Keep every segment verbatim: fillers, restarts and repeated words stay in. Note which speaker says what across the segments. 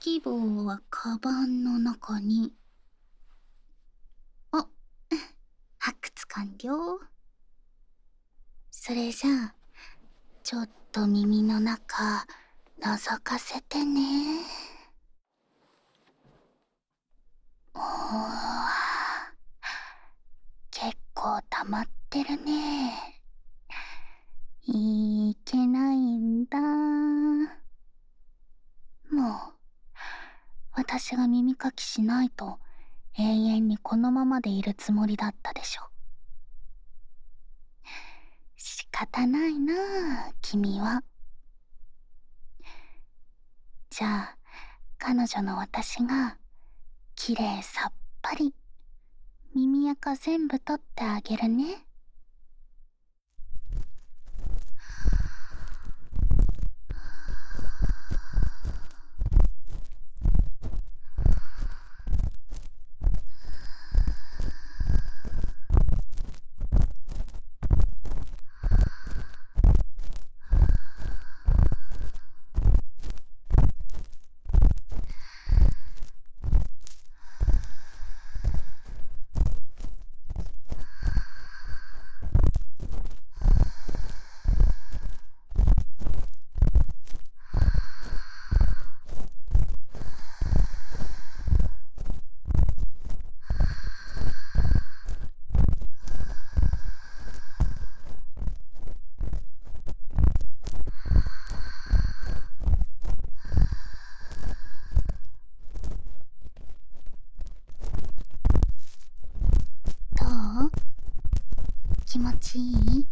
Speaker 1: き棒はカバンの中に。あ、発掘完了。それじゃあ、ちょっと耳の中、覗かせてね。おー、結構溜まってるね。いけないんだ。もう、私が耳かきしないと永遠にこのままでいるつもりだったでしょ。仕方ないなあ、君は。じゃあ、彼女の私がきれいさっぱり耳垢全部取ってあげるね。どう？気持ちいい？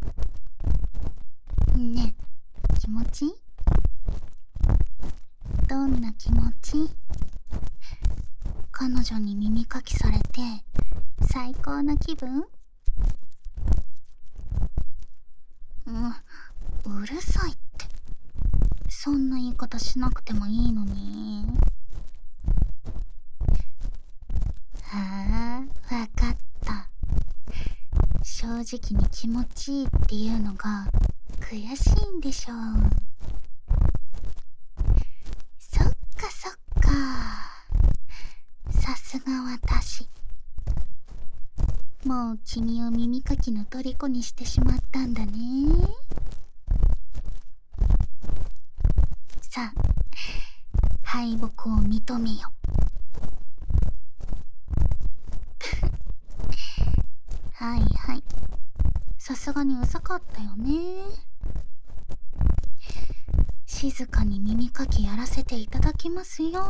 Speaker 1: ねえ、気持ちいい？どんな気持ち？彼女に耳かきされて最高な気分？うん、うるさいって。そんな言い方しなくてもいいのに。ああ、わかった。正直に気持ちいいっていうのが悔しいんでしょう。そっかそっか。さすが私。もう君を耳かきの虜にしてしまったんだね。さあ、敗北を認めよ。はいはい、さすがにうざかったよね。静かに耳かきやらせていただきますよ。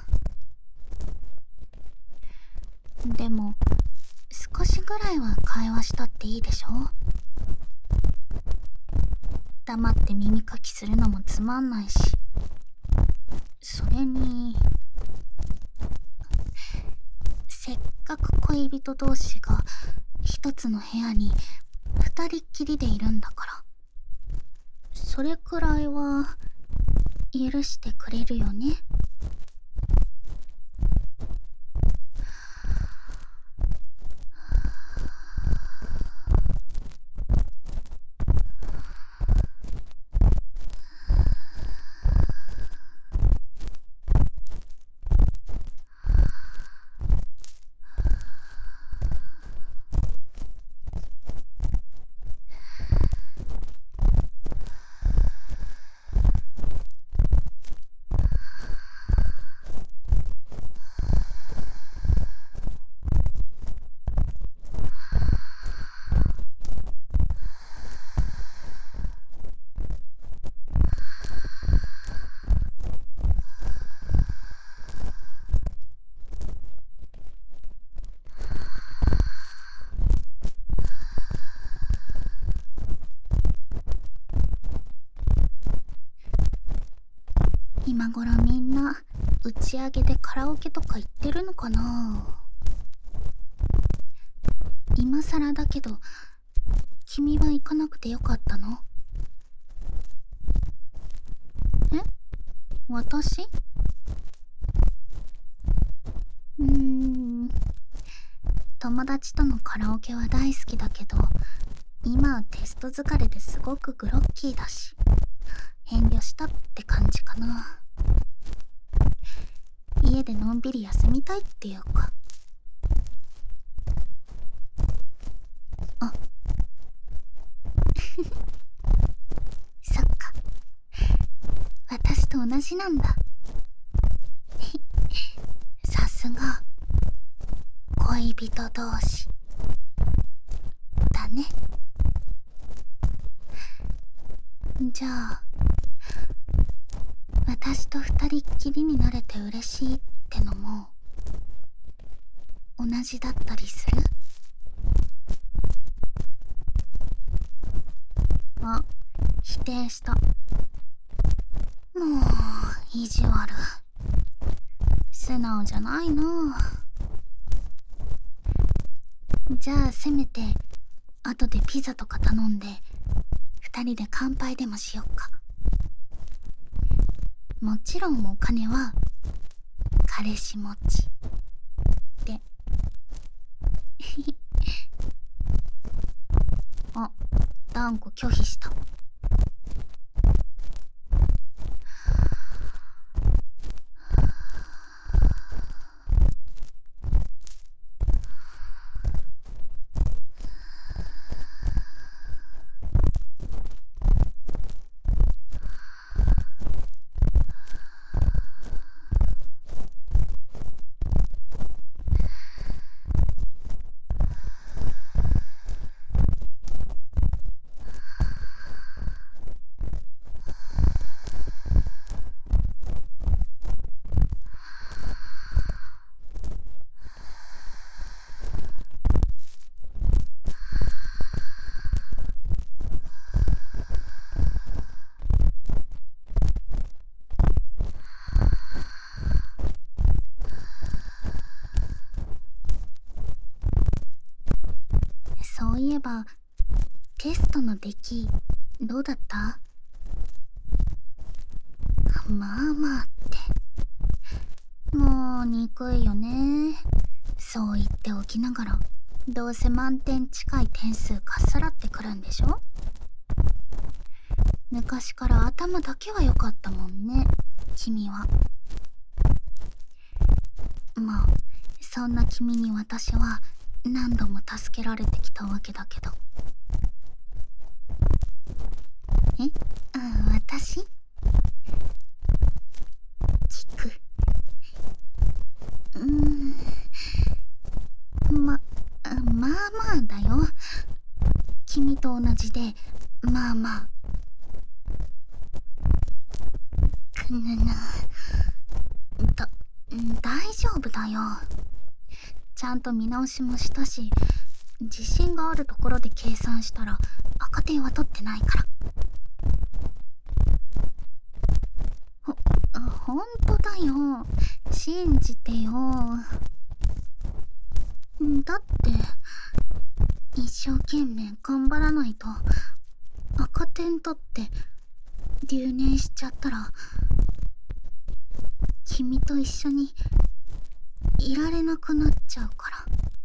Speaker 1: でも少しぐらいは会話したっていいでしょ。黙って耳かきするのもつまんないし。それにせっかく恋人同士が一つの部屋に二人っきりでいるんだから、それくらいは許してくれるよね。今頃みんな打ち上げでカラオケとか行ってるのかな。今さらだけど、君は行かなくてよかったの？え？私？うーん、友達とのカラオケは大好きだけど、今はテスト疲れですごくグロッキーだし、遠慮したって感じかな。 家でのんびり休みたいっていうか。あそっか、私と同じなんだ。さすが恋人同士だね。じゃあ私と二人っきりになれて嬉しいってのも同じだったりする？あ、否定した。もう意地悪。素直じゃないな。じゃあせめて後でピザとか頼んで二人で乾杯でもしよっか。もちろんお金は彼氏持ちで。あ、断固拒否した。そういえばテストの出来どうだった？まあまあってもう憎いよね。そう言っておきながらどうせ満点近い点数かっさらってくるんでしょ。昔から頭だけは良かったもんね、君は。まあそんな君に私は何度も助けられてきたわけだけど。え、あ、私？聞く。うーん、ま、まあまあだよ。君と同じでまあまあ。くぬぬ、だ、大丈夫だよ。ちゃんと見直しもしたし、自信があるところで計算したら赤点は取ってないから。ほ、ほんとだよ。信じてよ。だって一生懸命頑張らないと赤点取って留年しちゃったら君と一緒にいられなくなっちゃうから。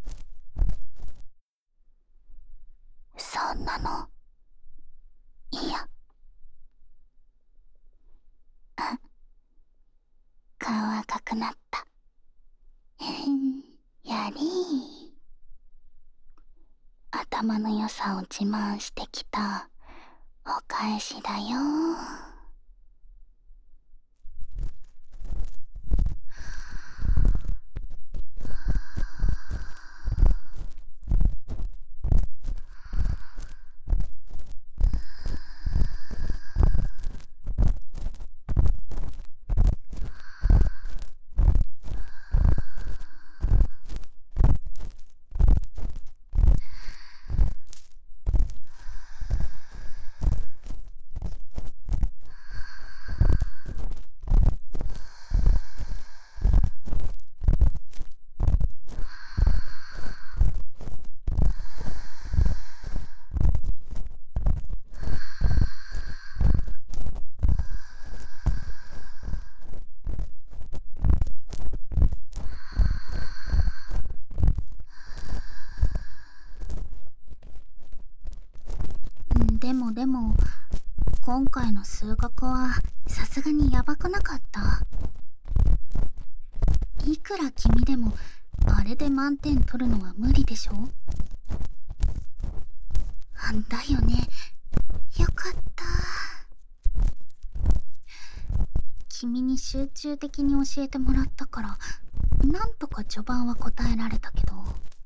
Speaker 1: そんなのいや。あ、顔赤くなった。やりー。頭の良さを自慢してきたお返しだよ。でもでも今回の数学はさすがにやばくなかった？ いくら君でもあれで満点取るのは無理でしょ。あんだよね。よかった。君に集中的に教えてもらったからなんとか序盤は答えられたけど、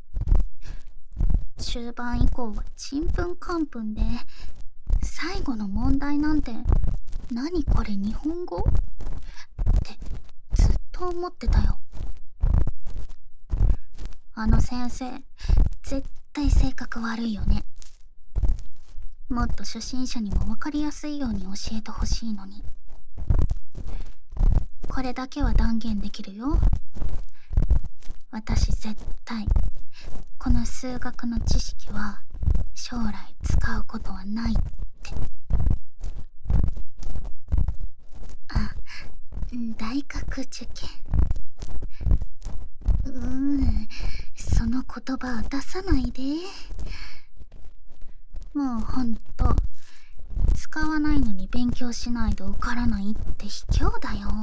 Speaker 1: 中盤以降はちんぷんかんぷんで、最後の問題なんて何これ日本語ってずっと思ってたよ。あの先生絶対性格悪いよね。もっと初心者にも分かりやすいように教えてほしいのに。これだけは断言できるよ。私絶対この数学の知識は将来使うことはないって。あ、大学受験。うーん、その言葉出さないで。もうほんと使わないのに勉強しないと受からないって卑怯だよ。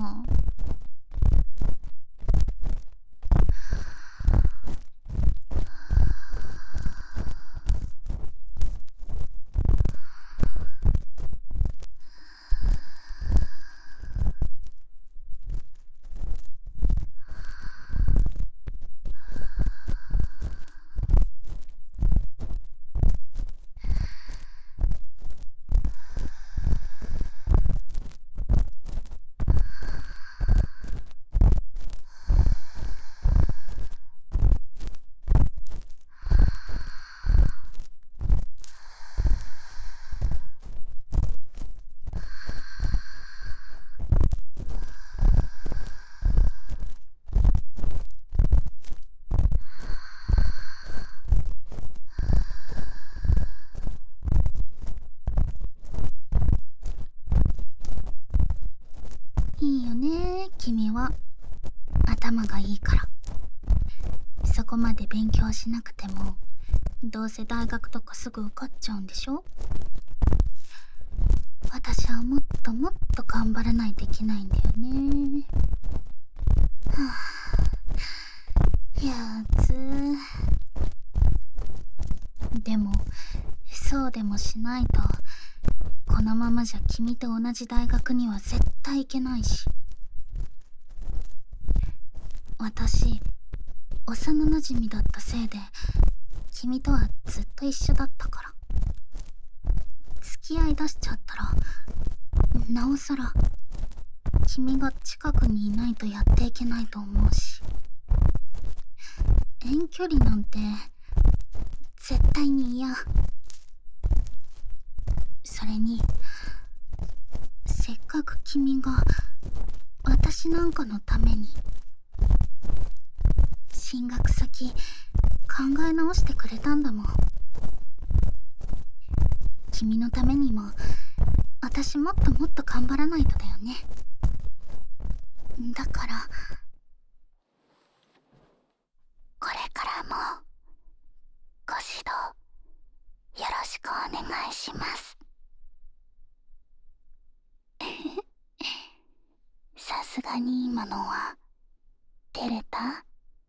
Speaker 1: いいよね君は。頭がいいから。そこまで勉強しなくてもどうせ大学とかすぐ受かっちゃうんでしょ。私はもっともっと頑張らないといけないんだよね。はあ、やつでもそうでもしないとこのままじゃ君と同じ大学には絶対行けないし。私幼なじみだったせいで君とはずっと一緒だったから、付き合いだしちゃったらなおさら君が近くにいないとやっていけないと思うし、遠距離なんて絶対に嫌。それにせっかく君が私なんかのために進学先考え直してくれたんだもん。君のためにも私もっともっと頑張らないとだよね。だからこれからもご指導よろしくお願いします。さすがに今のは照れた？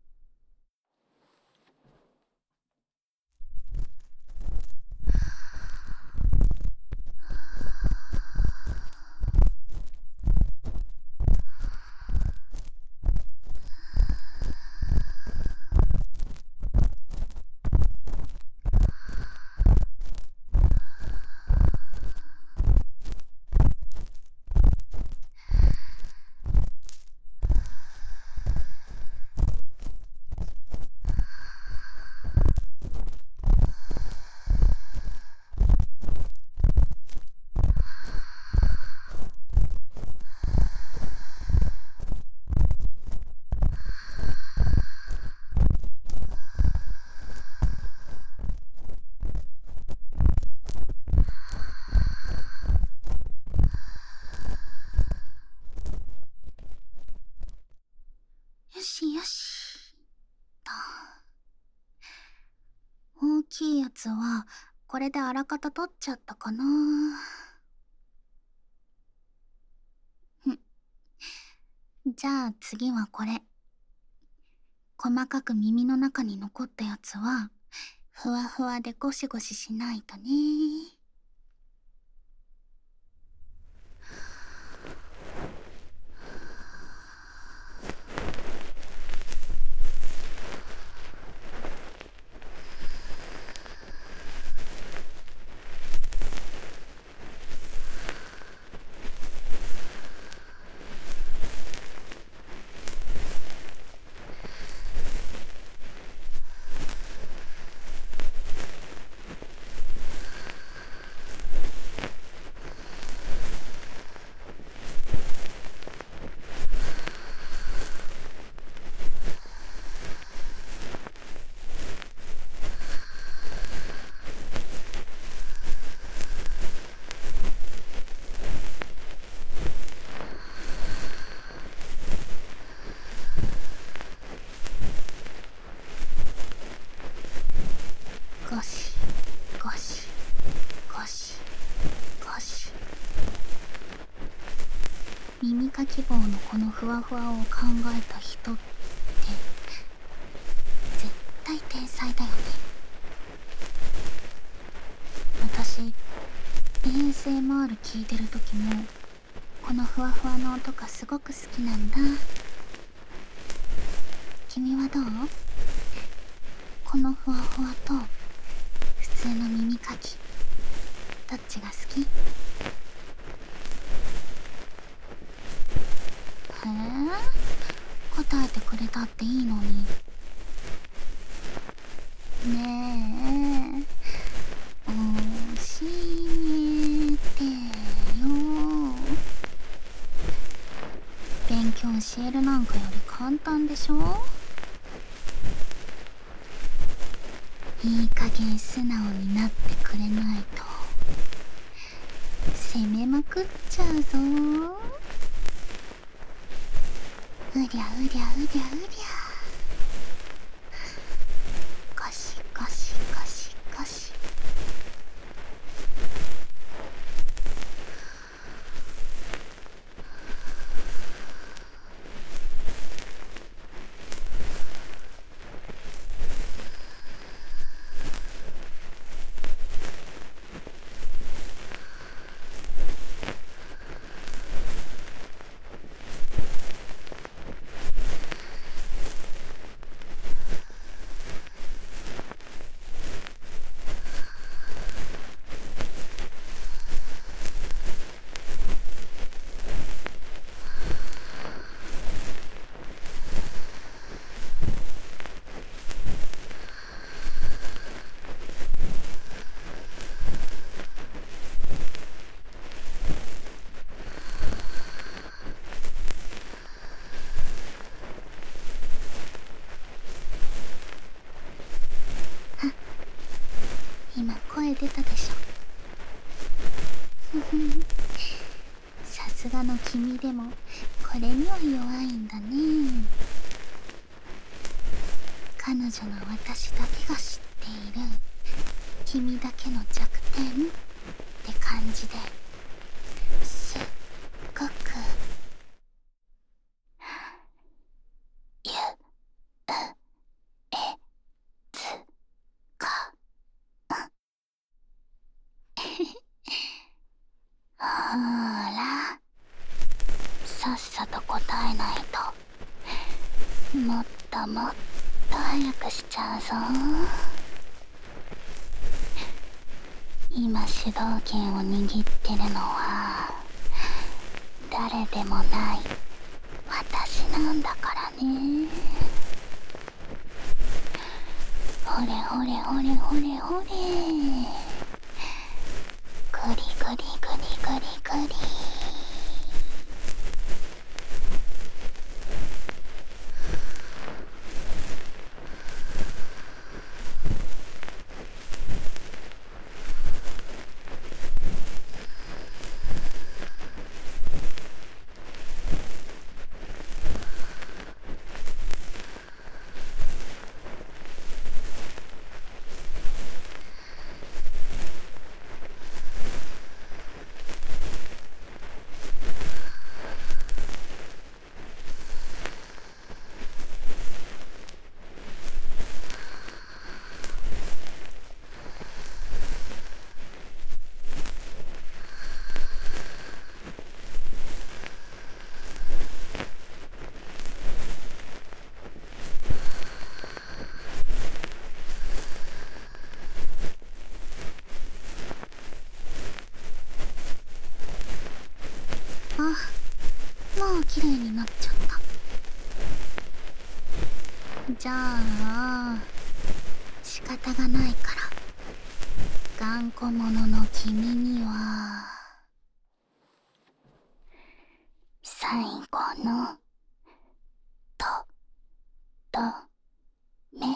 Speaker 1: よしよしと。大きいやつはこれであらかた取っちゃったかな。ふん。じゃあ次はこれ。 細かく耳の中に残ったやつはふわふわでゴシゴシしないとね。ゴシゴシゴシゴシ。耳かき棒のこのふわふわを考えた人って絶対天才だよね。私 エーエスエムアール 聞いてる時もこのふわふわの音がすごく好きなんだ。君はどう？このふわふわと普通の耳かき、どっちが好き？へえ、答えてくれたっていいのに。ねえ、教えてよ。勉強教えるなんかより簡単でしょ。いい加減素直になってくれないと攻めまくっちゃうぞ。うりゃうりゃうりゃうりゃ。ゴシゴシゴシゴシ。今声出たでしょ。さすがの君でもこれには弱いんだね。彼女の私だけが知っている君だけの弱点って感じで、すっごくゆうえつかほら、さっさと答えないともっともっと早くしちゃうぞ。今主導権を握ってるのは誰でもない私なんだからね。ほれほれほれほれほれ、ぐりぐりぐりぐりぐり。 もう綺麗になっちゃった。じゃあ仕方がないから頑固者の君には最後のとどめ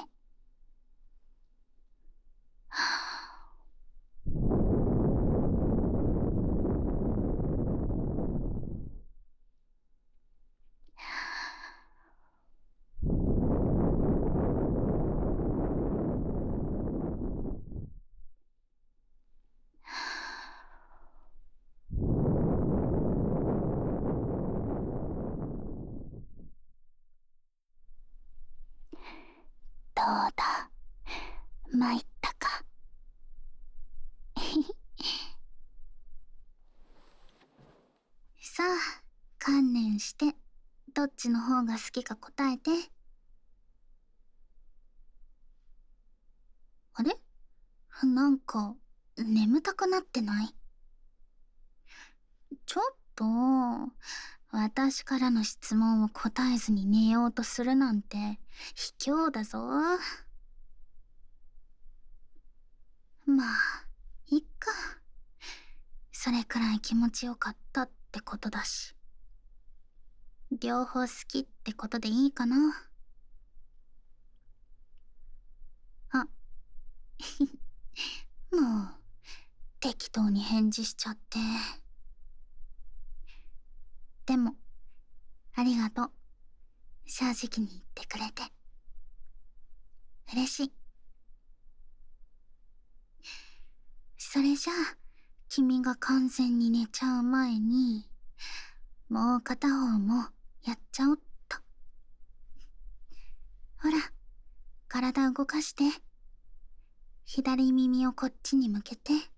Speaker 1: どうだ、参ったか。さあ観念してどっちの方が好きか答えて。あれ、なんか眠たくなってない？ちょっと私からの質問を答えずに寝ようとするなんて卑怯だぞ。まあいっか、それくらい気持ちよかったってことだし、両方好きってことでいいかな。あもう適当に返事しちゃって。でもありがとう、正直に言ってくれて嬉しい。それじゃあ君が完全に寝ちゃう前にもう片方もやっちゃおっと。ほら体動かして、左耳をこっちに向けて。